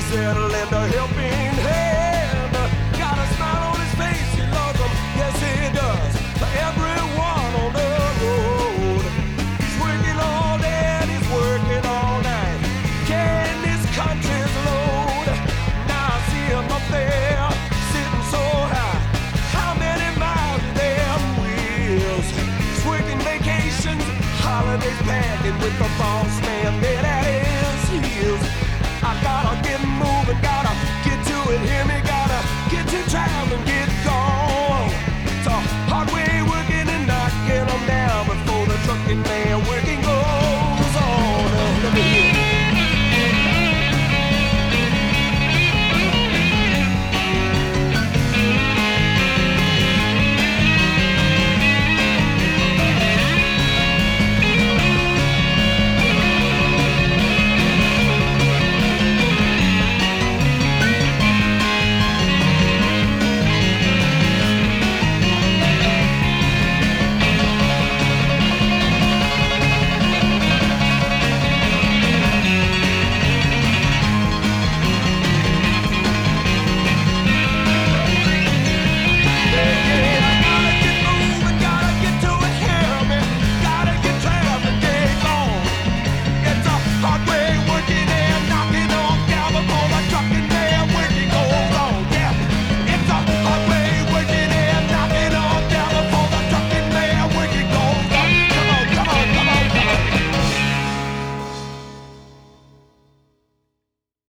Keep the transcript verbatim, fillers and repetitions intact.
said, lend a helping hand. Got a smile on his face, he loves them, yes he does. For everyone on the road, he's working all day and he's working all night, carrying this country's load. Now I see him up there, sitting so high. How many miles are them wheels? He's working vacations, holidays packing with the boss man dead at his heels. I gotta get